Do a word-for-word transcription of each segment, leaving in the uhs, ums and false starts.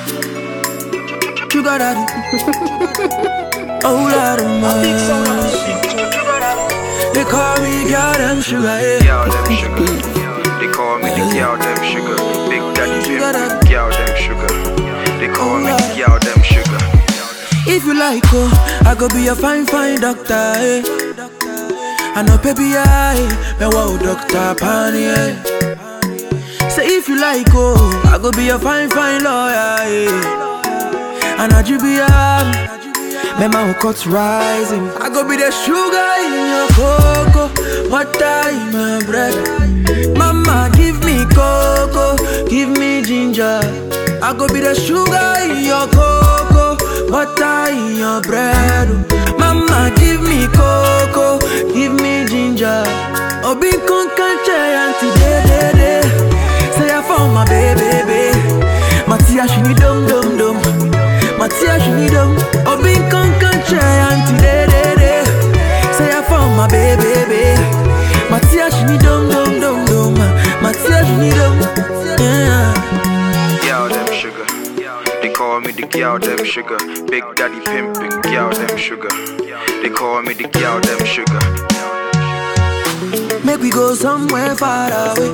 Sugar daddy. Oh Lord of mercy. They call me girl them sugar, yeah. Girl them sugar. They call me the girl them sugar. Big daddy pimp, girl them sugar. They call me the girl them sugar. If you like, oh, I go be a fine, fine doctor, eh. I know baby, I, me wow doctor, pani, eh. Say if you like, oh, I go be a fine, fine lawyer, eh. And I you be a me my cuts rising. I go be the sugar in your cocoa, butter in my bread. Mama give me cocoa, give me ginger. I go be the sugar in your cocoa, butter in your bread. Mama give me cocoa, give me ginger. Obi con canche anti de de de. Say I found my baby, baby. Matia she need dum dum dum. Matia she need dum. Obi con canche anti de de de. Say I found my baby, baby. Matia she need dum dum dum dum. Matia she need dum. Yeah. Girl them sugar. They call me the girl them sugar. Big daddy pimpin', girl them sugar. They call me the girl them sugar. Make we go somewhere far away,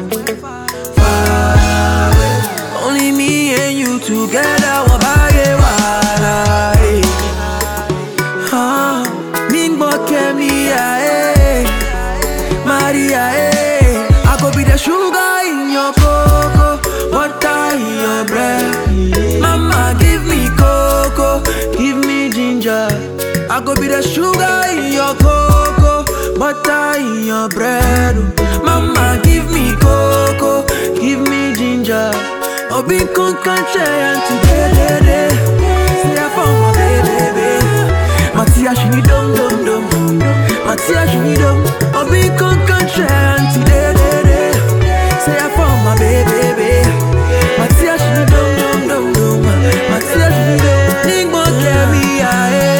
far away. Only me and you together. Wabaye wala, eh. Ah, Mingbo Kemia, eh. Maria, eh. I go be the sugar in your cocoa, butter in your bread. Mama give me cocoa, give me ginger. I go be the sugar in your cocoa, butter in your bread. Mama give me cocoa, give me ginger. Obi con canche anti de de de. Say I found my baby, baby. Matia she need dum dum dum. Matia she need dum. Obi con canche anti de de de. Say I found my baby, baby. Matia she need dum dum dum dum. Matia she need dum. Ningbo kemi ae.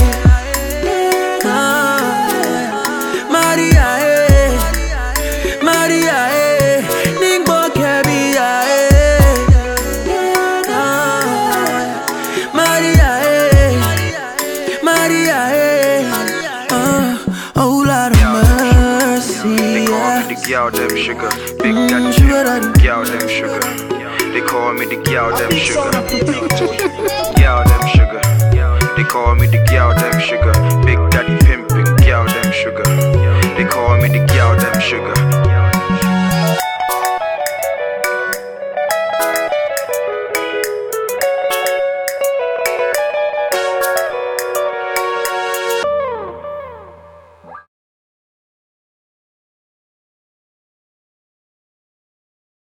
Maria, eh, Maria, eh, Ningbo Kebia, eh, ah, Maria, eh, Maria, eh, ah, oh Lord of mercy. They call me the girl them sugar. Big daddy Mm, sugar daddy. girl them sugar. They call me the girl them sugar. Girl them sugar. They call me the girl them sugar.